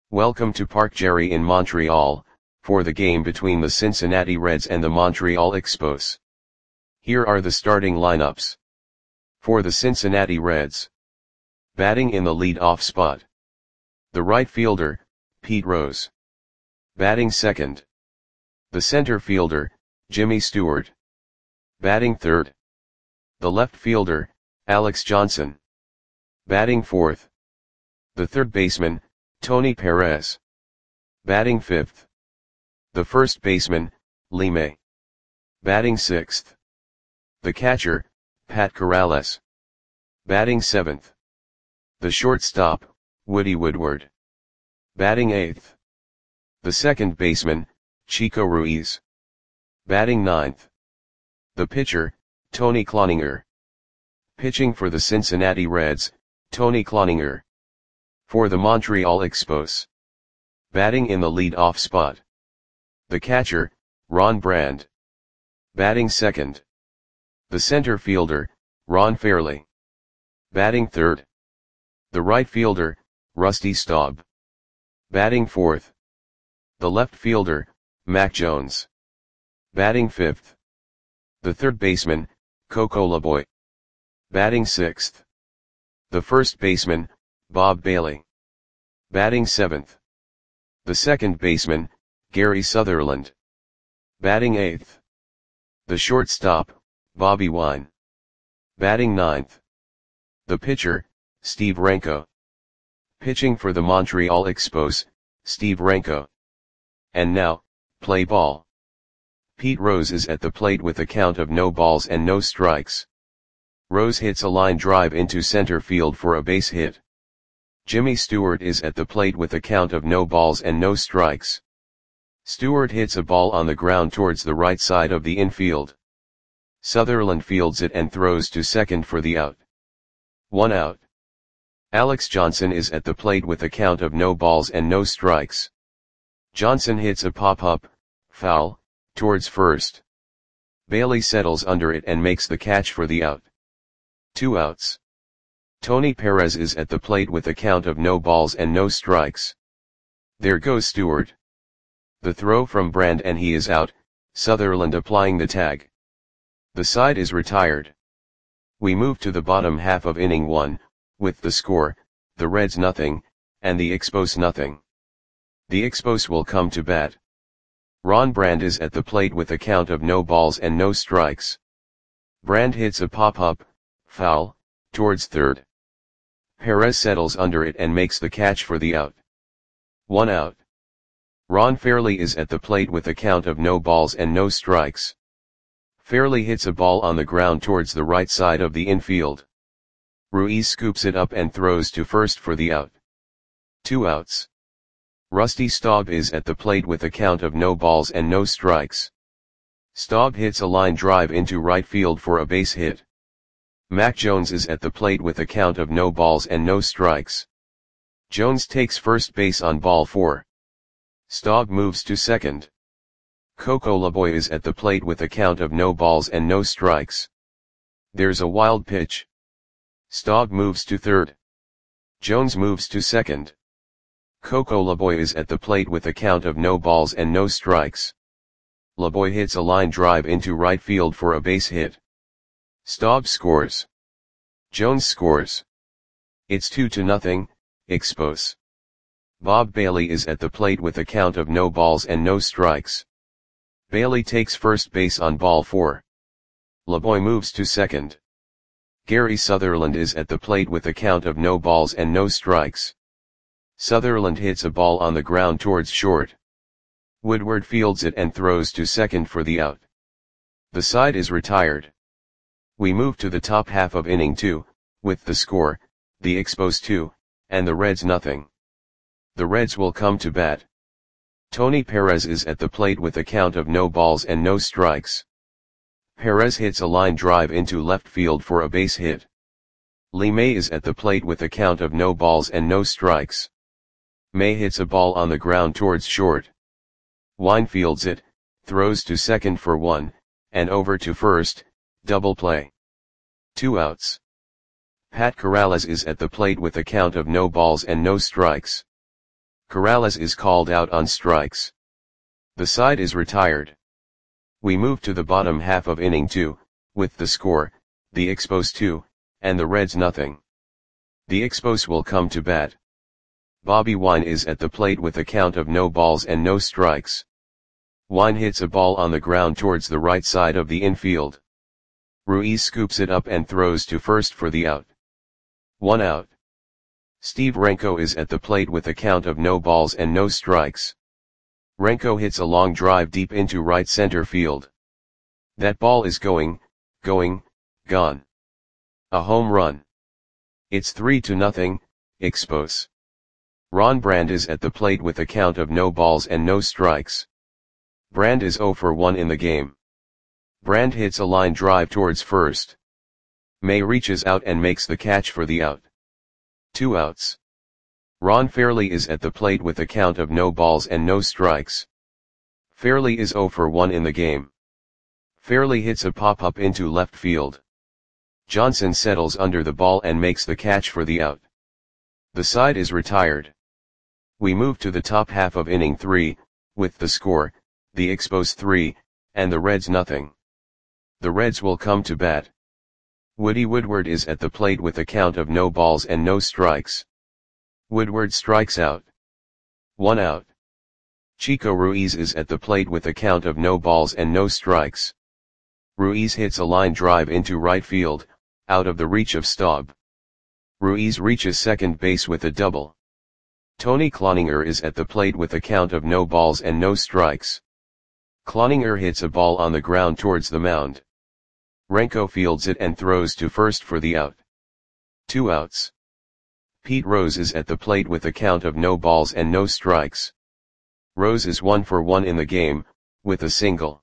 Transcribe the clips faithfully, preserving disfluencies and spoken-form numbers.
Welcome to Parc Jerry in Montreal, for the game between the Cincinnati Reds and the Montreal Expos. Here are the starting lineups. For the Cincinnati Reds. Batting in the lead-off spot. The right fielder, Pete Rose. Batting second. The center fielder, Jimmy Stewart. Batting third. The left fielder, Alex Johnson. Batting fourth. The third baseman, Tony Perez. Batting fifth. The first baseman, Lee May. Batting sixth. The catcher, Pat Corrales. Batting seventh. The shortstop, Woody Woodward. Batting eighth. The second baseman, Chico Ruiz. Batting ninth. The pitcher, Tony Cloninger. Pitching for the Cincinnati Reds, Tony Cloninger. For the Montreal Expos. Batting in the lead-off spot. The catcher, Ron Brand. Batting second. The center fielder, Ron Fairly. Batting third. The right fielder, Rusty Staub. Batting fourth. The left fielder, Mac Jones. Batting fifth. The third baseman, Coco Laboy. Batting sixth. The first baseman, Bob Bailey. Batting seventh. The second baseman, Gary Sutherland. Batting eighth. The shortstop, Bobby Wine. Batting ninth. The pitcher, Steve Renko. Pitching for the Montreal Expos, Steve Renko. And now, play ball. Pete Rose is at the plate with a count of no balls and no strikes. Rose hits a line drive into center field for a base hit. Jimmy Stewart is at the plate with a count of no balls and no strikes. Stewart hits a ball on the ground towards the right side of the infield. Sutherland fields it and throws to second for the out. One out. Alex Johnson is at the plate with a count of no balls and no strikes. Johnson hits a pop-up, foul, towards first. Bailey settles under it and makes the catch for the out. Two outs. Tony Perez is at the plate with a count of no balls and no strikes. There goes Stewart. The throw from Brand and he is out, Sutherland applying the tag. The side is retired. We move to the bottom half of inning one, with the score, the Reds nothing, and the Expos nothing. The Expos will come to bat. Ron Brand is at the plate with a count of no balls and no strikes. Brand hits a pop-up, foul, towards third. Perez settles under it and makes the catch for the out. One out. Ron Fairly is at the plate with a count of no balls and no strikes. Fairly hits a ball on the ground towards the right side of the infield. Ruiz scoops it up and throws to first for the out. Two outs. Rusty Staub is at the plate with a count of no balls and no strikes. Staub hits a line drive into right field for a base hit. Mac Jones is at the plate with a count of no balls and no strikes. Jones takes first base on ball four. Staub moves to second. Coco Laboy is at the plate with a count of no balls and no strikes. There's a wild pitch. Staub moves to third. Jones moves to second. Coco Laboy is at the plate with a count of no balls and no strikes. Laboy hits a line drive into right field for a base hit. Staub scores. Jones scores. It's two to nothing, Expos. Bob Bailey is at the plate with a count of no balls and no strikes. Bailey takes first base on ball four. Laboy moves to second. Gary Sutherland is at the plate with a count of no balls and no strikes. Sutherland hits a ball on the ground towards short. Woodward fields it and throws to second for the out. The side is retired. We move to the top half of inning two, with the score, the Expos two, and the Reds nothing. The Reds will come to bat. Tony Perez is at the plate with a count of no balls and no strikes. Perez hits a line drive into left field for a base hit. Lee May is at the plate with a count of no balls and no strikes. May hits a ball on the ground towards short. Wine fields it, throws to second for one, and over to first, double play. Two outs. Pat Corrales is at the plate with a count of no balls and no strikes. Corrales is called out on strikes. The side is retired. We move to the bottom half of inning two, with the score, the Expos two, and the Reds nothing. The Expos will come to bat. Bobby Wine is at the plate with a count of no balls and no strikes. Wine hits a ball on the ground towards the right side of the infield. Ruiz scoops it up and throws to first for the out. One out. Steve Renko is at the plate with a count of no balls and no strikes. Renko hits a long drive deep into right center field. That ball is going, going, gone. A home run. It's three to nothing, Expos. Ron Brand is at the plate with a count of no balls and no strikes. Brand is zero for one in the game. Brand hits a line drive towards first. May reaches out and makes the catch for the out. Two outs. Ron Fairley is at the plate with a count of no balls and no strikes. Fairley is zero for one in the game. Fairley hits a pop-up into left field. Johnson settles under the ball and makes the catch for the out. The side is retired. We move to the top half of inning three, with the score, the Expos three, and the Reds nothing. The Reds will come to bat. Woody Woodward is at the plate with a count of no balls and no strikes. Woodward strikes out. One out. Chico Ruiz is at the plate with a count of no balls and no strikes. Ruiz hits a line drive into right field, out of the reach of Staub. Ruiz reaches second base with a double. Tony Cloninger is at the plate with a count of no balls and no strikes. Cloninger hits a ball on the ground towards the mound. Renko fields it and throws to first for the out. Two outs. Pete Rose is at the plate with a count of no balls and no strikes. Rose is one for one in the game, with a single.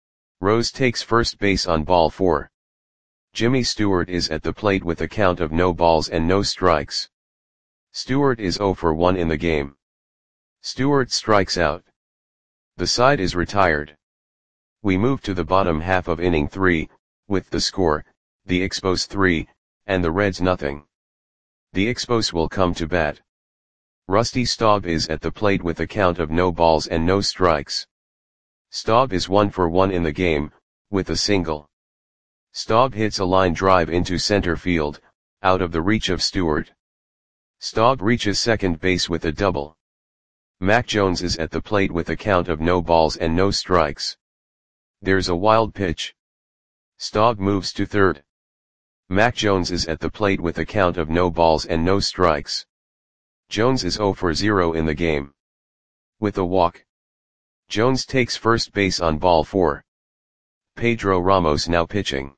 Rose takes first base on ball four. Jimmy Stewart is at the plate with a count of no balls and no strikes. Stewart is zero for one in the game. Stewart strikes out. The side is retired. We move to the bottom half of inning three, with the score, the Expos three, and the Reds nothing. The Expos will come to bat. Rusty Staub is at the plate with a count of no balls and no strikes. Staub is one for one in the game, with a single. Staub hits a line drive into center field, out of the reach of Stewart. Staub reaches second base with a double. Mac Jones is at the plate with a count of no balls and no strikes. There's a wild pitch. Staub moves to third. Mac Jones is at the plate with a count of no balls and no strikes. Jones is zero for zero in the game. With a walk. Jones takes first base on ball four. Pedro Ramos now pitching.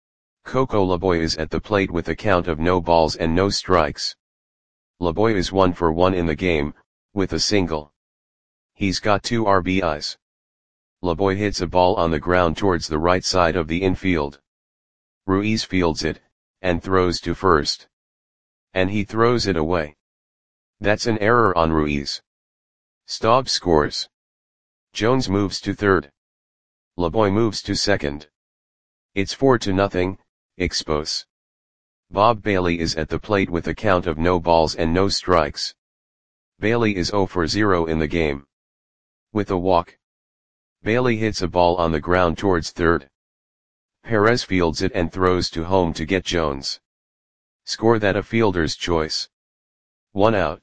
Coco Laboy is at the plate with a count of no balls and no strikes. Laboy is one for one in the game, with a single. He's got two R B Is. Laboy hits a ball on the ground towards the right side of the infield. Ruiz fields it, and throws to first. And he throws it away. That's an error on Ruiz. Staub scores. Jones moves to third. Laboy moves to second. It's four to nothing, Expos. Bob Bailey is at the plate with a count of no balls and no strikes. Bailey is zero for zero in the game. With a walk. Bailey hits a ball on the ground towards third. Perez fields it and throws to home to get Jones. Score that a fielder's choice. One out.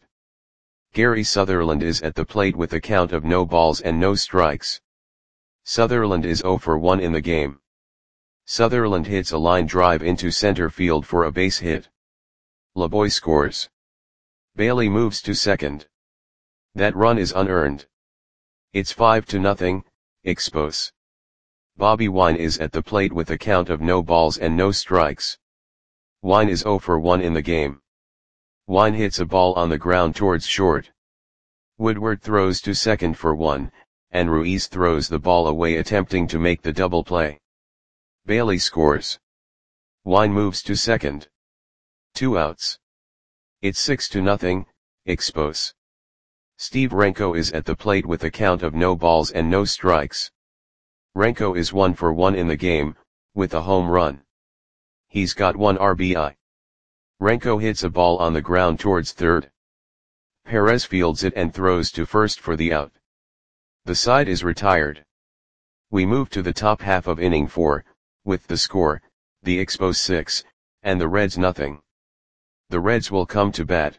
Gary Sutherland is at the plate with a count of no balls and no strikes. Sutherland is zero for one in the game. Sutherland hits a line drive into center field for a base hit. Laboy scores. Bailey moves to second. That run is unearned. It's five to nothing, Expos. Bobby Wine is at the plate with a count of no balls and no strikes. Wine is zero for one in the game. Wine hits a ball on the ground towards short. Woodward throws to second for one, and Ruiz throws the ball away attempting to make the double play. Bailey scores. Wine moves to second. Two outs. It's six to nothing, Expos. Steve Renko is at the plate with a count of no balls and no strikes. Renko is one for one in the game, with a home run. He's got one R B I. Renko hits a ball on the ground towards third. Perez fields it and throws to first for the out. The side is retired. We move to the top half of inning four, with the score, the Expos six, and the Reds nothing. The Reds will come to bat.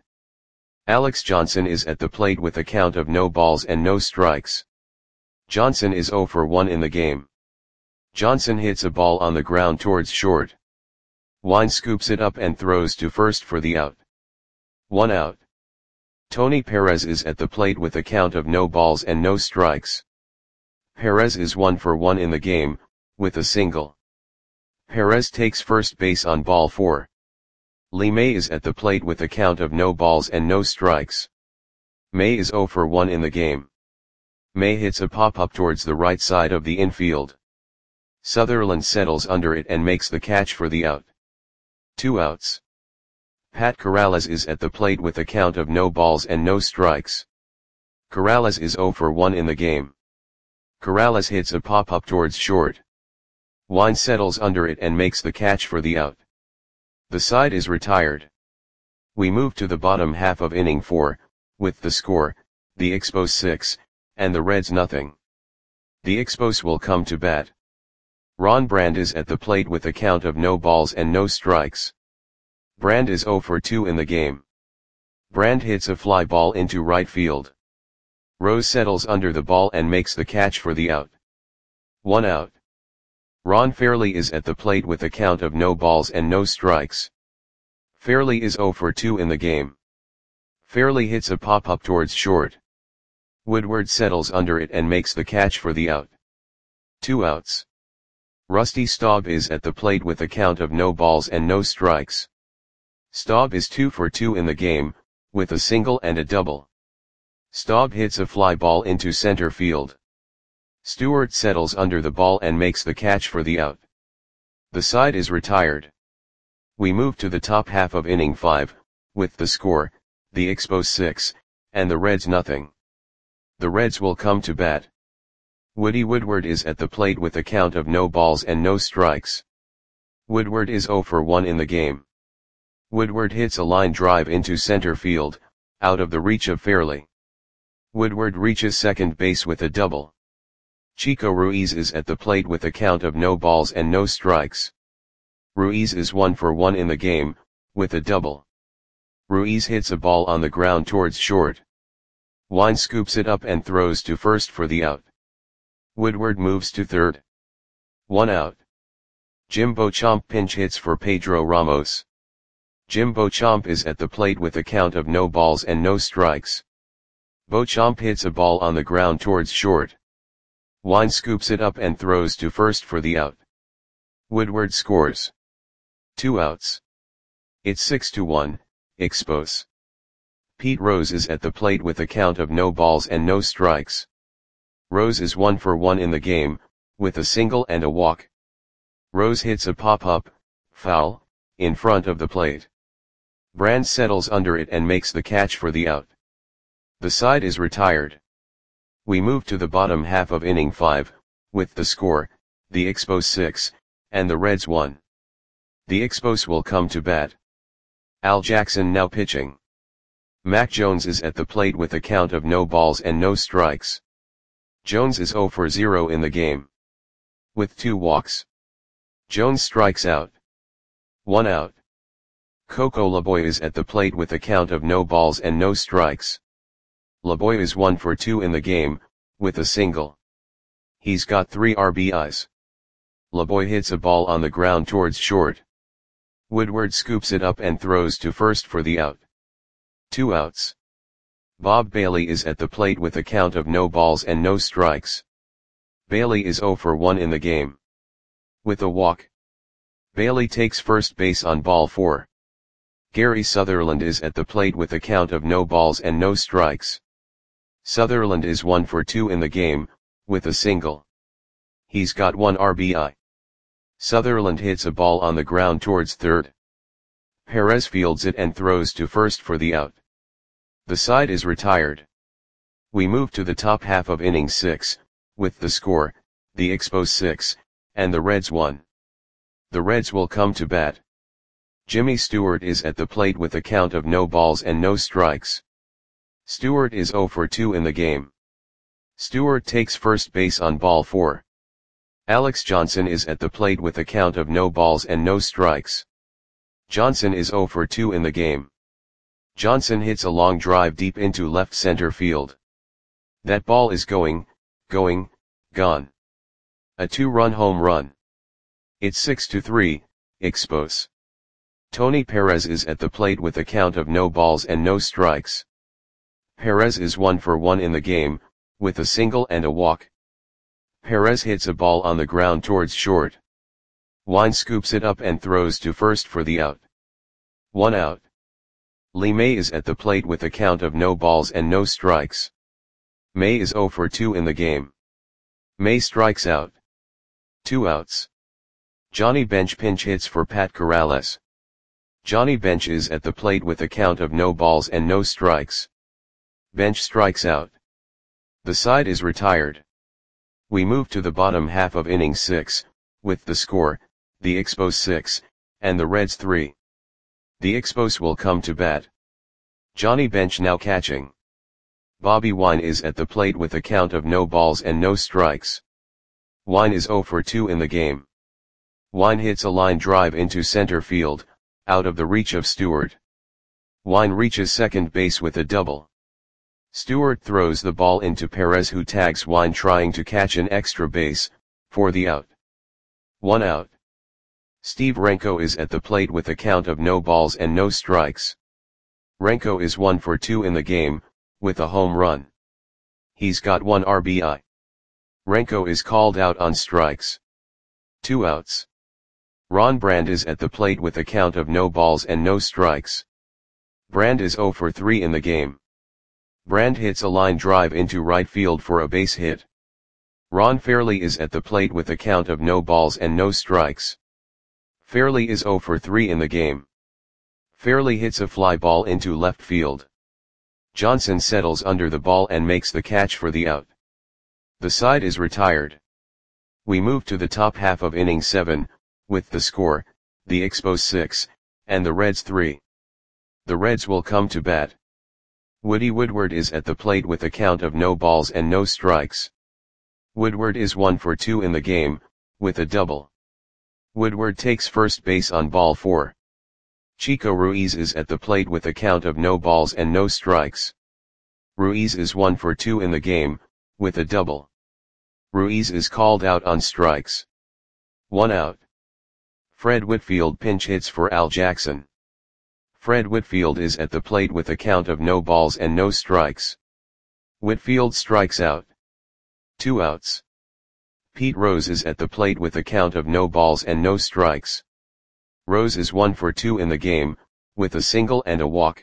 Alex Johnson is at the plate with a count of no balls and no strikes. Johnson is zero for one in the game. Johnson hits a ball on the ground towards short. Wine scoops it up and throws to first for the out. One out. Tony Perez is at the plate with a count of no balls and no strikes. Perez is one for one in the game, with a single. Perez takes first base on ball four. Lee May is at the plate with a count of no balls and no strikes. May is zero for one in the game. May hits a pop-up towards the right side of the infield. Sutherland settles under it and makes the catch for the out. Two outs. Pat Corrales is at the plate with a count of no balls and no strikes. Corrales is zero for one in the game. Corrales hits a pop-up towards short. Wine settles under it and makes the catch for the out. The side is retired. We move to the bottom half of inning four, with the score, the Expos six, and the Reds nothing. The Expos will come to bat. Ron Brand is at the plate with a count of no balls and no strikes. Brand is zero for two in the game. Brand hits a fly ball into right field. Rose settles under the ball and makes the catch for the out. One out. Ron Fairley is at the plate with a count of no balls and no strikes. Fairley is zero for two in the game. Fairley hits a pop-up towards short. Woodward settles under it and makes the catch for the out. Two outs. Rusty Staub is at the plate with a count of no balls and no strikes. Staub is two for two in the game, with a single and a double. Staub hits a fly ball into center field. Stewart settles under the ball and makes the catch for the out. The side is retired. We move to the top half of inning five, with the score, the Expos six, and the Reds nothing. The Reds will come to bat. Woody Woodward is at the plate with a count of no balls and no strikes. Woodward is zero for one in the game. Woodward hits a line drive into center field, out of the reach of Fairley. Woodward reaches second base with a double. Chico Ruiz is at the plate with a count of no balls and no strikes. Ruiz is one for one in the game, with a double. Ruiz hits a ball on the ground towards short. Wine scoops it up and throws to first for the out. Woodward moves to third. One out. Jim Beauchamp pinch hits for Pedro Ramos. Jim Beauchamp is at the plate with a count of no balls and no strikes. Beauchamp hits a ball on the ground towards short. Wine scoops it up and throws to first for the out. Woodward scores. Two outs. It's six to one, Expos. Pete Rose is at the plate with a count of no balls and no strikes. Rose is one for one in the game, with a single and a walk. Rose hits a pop-up, foul, in front of the plate. Brand settles under it and makes the catch for the out. The side is retired. We move to the bottom half of inning five, with the score, the Expos six, and the Reds one. The Expos will come to bat. Al Jackson now pitching. Mac Jones is at the plate with a count of no balls and no strikes. Jones is zero for zero in the game. With two walks. Jones strikes out. One out. Coco Laboy is at the plate with a count of no balls and no strikes. Laboy is one for two in the game, with a single. He's got three R B Is. Laboy hits a ball on the ground towards short. Woodward scoops it up and throws to first for the out. Two outs. Bob Bailey is at the plate with a count of no balls and no strikes. Bailey is zero for one in the game. With a walk. Bailey takes first base on ball four. Gary Sutherland is at the plate with a count of no balls and no strikes. Sutherland is one for two in the game, with a single. He's got one R B I. Sutherland hits a ball on the ground towards third. Perez fields it and throws to first for the out. The side is retired. We move to the top half of inning six, with the score, the Expos six, and the Reds one. The Reds will come to bat. Jimmy Stewart is at the plate with a count of no balls and no strikes. Stewart is zero for two in the game. Stewart takes first base on ball four. Alex Johnson is at the plate with a count of no balls and no strikes. Johnson is zero for two in the game. Johnson hits a long drive deep into left center field. That ball is going, going, gone. A two-run home run. It's six to three, Expos. Tony Perez is at the plate with a count of no balls and no strikes. Perez is one for one in the game, with a single and a walk. Perez hits a ball on the ground towards short. Wine scoops it up and throws to first for the out. One out. Lee May is at the plate with a count of no balls and no strikes. May is zero for two in the game. May strikes out. Two outs. Johnny Bench pinch hits for Pat Corrales. Johnny Bench is at the plate with a count of no balls and no strikes. Bench strikes out. The side is retired. We move to the bottom half of inning six, with the score, the Expos six, and the Reds three. The Expos will come to bat. Johnny Bench now catching. Bobby Wine is at the plate with a count of no balls and no strikes. Wine is zero for two in the game. Wine hits a line drive into center field, out of the reach of Stewart. Wine reaches second base with a double. Stewart throws the ball into Perez, who tags Wine trying to catch an extra base, for the out. One out. Steve Renko is at the plate with a count of no balls and no strikes. Renko is one for two in the game, with a home run. He's got one R B I. Renko is called out on strikes. Two outs. Ron Brand is at the plate with a count of no balls and no strikes. Brand is zero for three in the game. Brand hits a line drive into right field for a base hit. Ron Fairley is at the plate with a count of no balls and no strikes. Fairley is zero for three in the game. Fairley hits a fly ball into left field. Johnson settles under the ball and makes the catch for the out. The side is retired. We move to the top half of inning seven, with the score, the Expos six, and the Reds three. The Reds will come to bat. Woody Woodward is at the plate with a count of no balls and no strikes. Woodward is one for two in the game, with a double. Woodward takes first base on ball four. Chico Ruiz is at the plate with a count of no balls and no strikes. Ruiz is one for two in the game, with a double. Ruiz is called out on strikes. One out. Fred Whitfield pinch hits for Al Jackson. Fred Whitfield is at the plate with a count of no balls and no strikes. Whitfield strikes out. Two outs. Pete Rose is at the plate with a count of no balls and no strikes. Rose is one for two in the game, with a single and a walk.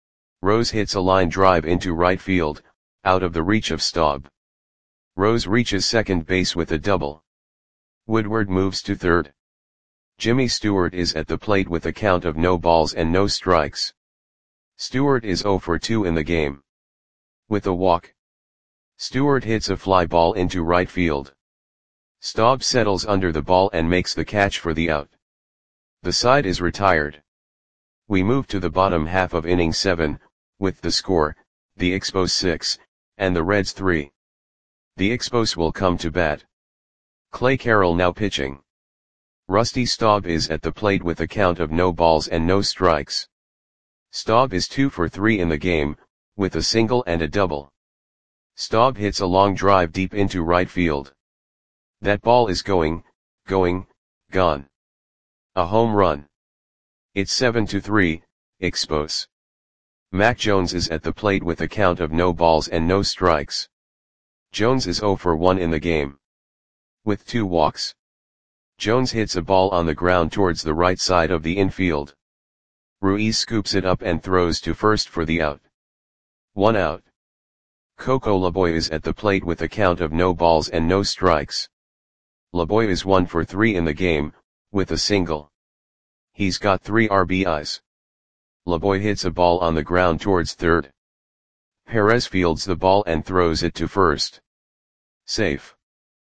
Rose hits a line drive into right field, out of the reach of Staub. Rose reaches second base with a double. Woodward moves to third. Jimmy Stewart is at the plate with a count of no balls and no strikes. Stewart is zero for two in the game. With a walk. Stewart hits a fly ball into right field. Staub settles under the ball and makes the catch for the out. The side is retired. We move to the bottom half of inning seven, with the score, the Expos six, and the Reds three. The Expos will come to bat. Clay Carroll now pitching. Rusty Staub is at the plate with a count of no balls and no strikes. Staub is two for three in the game, with a single and a double. Staub hits a long drive deep into right field. That ball is going, going, gone. A home run. It's seven to three, Expos. Mac Jones is at the plate with a count of no balls and no strikes. Jones is zero for one in the game. With two walks. Jones hits a ball on the ground towards the right side of the infield. Ruiz scoops it up and throws to first for the out. One out. Coco Laboy is at the plate with a count of no balls and no strikes. Laboy is one for three in the game, with a single. He's got three R B Is. Laboy hits a ball on the ground towards third. Perez fields the ball and throws it to first. Safe.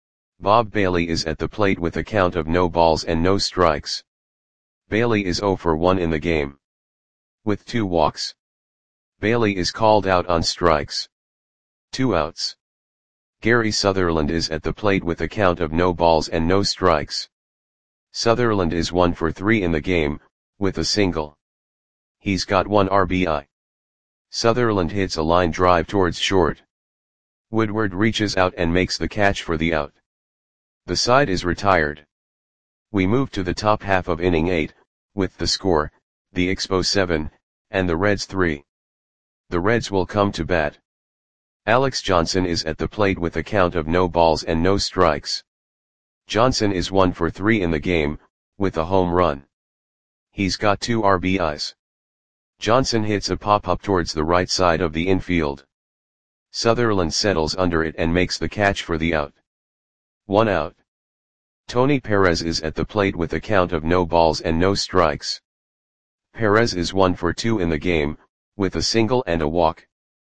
Bob Bailey is at the plate with a count of no balls and no strikes. Bailey is zero for one in the game. With two walks. Bailey is called out on strikes. Two outs. Gary Sutherland is at the plate with a count of no balls and no strikes. Sutherland is one for three in the game, with a single. He's got one R B I. Sutherland hits a line drive towards short. Woodward reaches out and makes the catch for the out. The side is retired. We move to the top half of inning eight, with the score, the Expos seven, and the Reds three. The Reds will come to bat. Alex Johnson is at the plate with a count of no balls and no strikes. Johnson is one for three in the game, with a home run. He's got two R B Is. Johnson hits a pop-up towards the right side of the infield. Sutherland settles under it and makes the catch for the out. One out. Tony Perez is at the plate with a count of no balls and no strikes. Perez is one for two in the game, with a single and a walk.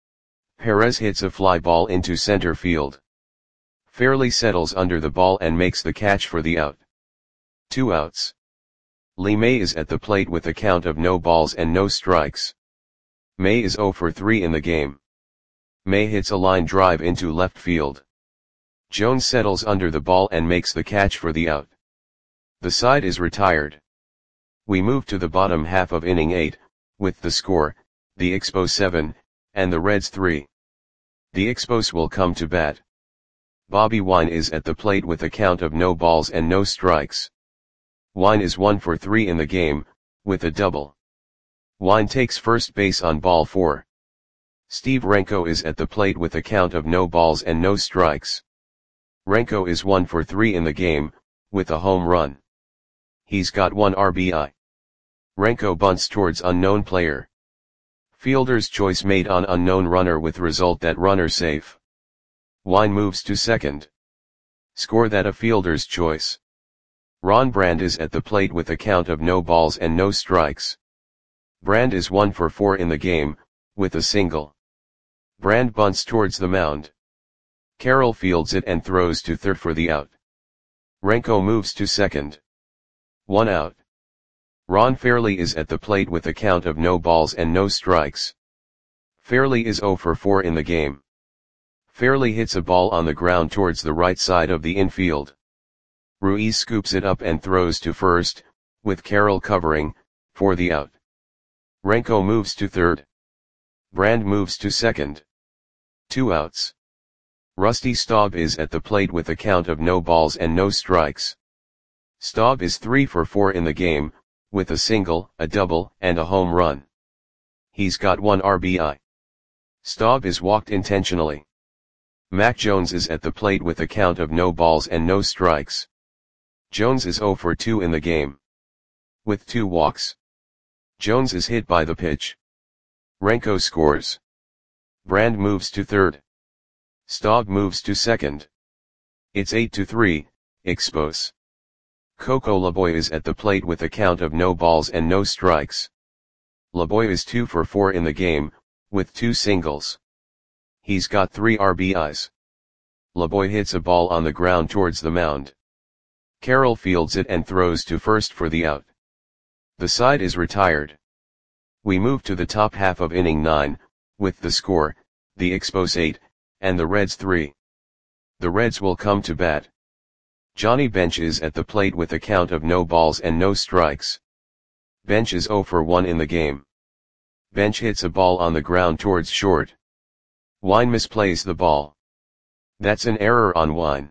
Perez hits a fly ball into center field. Fairley settles under the ball and makes the catch for the out. Two outs. Lee May is at the plate with a count of no balls and no strikes. May is zero for three in the game. May hits a line drive into left field. Jones settles under the ball and makes the catch for the out. The side is retired. We move to the bottom half of inning eight, with the score, the Expos seven, and the Reds three. The Expos will come to bat. Bobby Wine is at the plate with a count of no balls and no strikes. Wine is one for three in the game, with a double. Wine takes first base on ball four. Steve Renko is at the plate with a count of no balls and no strikes. Renko is one for three in the game, with a home run. He's got one R B I. Renko bunts towards unknown player. Fielder's choice made on unknown runner with result that runner safe. Wine moves to second. Score that a fielder's choice. Ron Brand is at the plate with a count of no balls and no strikes. Brand is one for four in the game, with a single. Brand bunts towards the mound. Carroll fields it and throws to third for the out. Renko moves to second. One out. Ron Fairley is at the plate with a count of no balls and no strikes. Fairley is zero for four in the game. Fairley hits a ball on the ground towards the right side of the infield. Ruiz scoops it up and throws to first, with Carroll covering, for the out. Renko moves to third. Brand moves to second. Two outs. Rusty Staub is at the plate with a count of no balls and no strikes. Staub is three for four in the game, with a single, a double, and a home run. He's got one R B I. Staub is walked intentionally. Mac Jones is at the plate with a count of no balls and no strikes. Jones is zero for two in the game. With two walks. Jones is hit by the pitch. Renko scores. Brand moves to third. Staub moves to second. It's eight to three, Expos. Coco Laboy is at the plate with a count of no balls and no strikes. Laboy is two for four in the game, with two singles. He's got three R B Is. Laboy hits a ball on the ground towards the mound. Carroll fields it and throws to first for the out. The side is retired. We move to the top half of inning nine, with the score, the Expos eight, and the Reds three. The Reds will come to bat. Johnny Bench is at the plate with a count of no balls and no strikes. Bench is zero for one in the game. Bench hits a ball on the ground towards short. Wine misplays the ball. That's an error on Wine.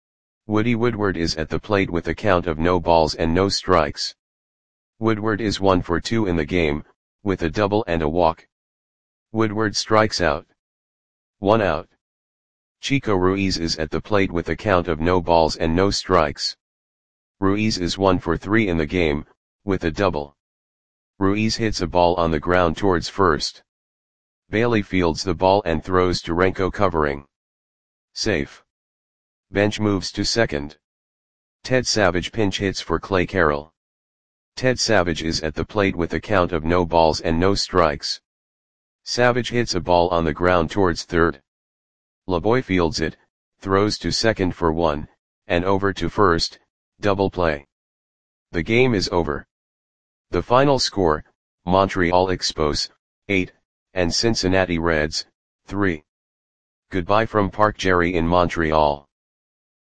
Woody Woodward is at the plate with a count of no balls and no strikes. Woodward is one for two in the game, with a double and a walk. Woodward strikes out. One out. Chico Ruiz is at the plate with a count of no balls and no strikes. Ruiz is one for three in the game, with a double. Ruiz hits a ball on the ground towards first. Bailey fields the ball and throws to Renko covering. Safe. Bench moves to second. Ted Savage pinch hits for Clay Carroll. Ted Savage is at the plate with a count of no balls and no strikes. Savage hits a ball on the ground towards third. Laboy fields it, throws to second for one, and over to first, double play. The game is over. The final score, Montreal Expos, eight, and Cincinnati Reds, three. Goodbye from Parc Jerry in Montreal.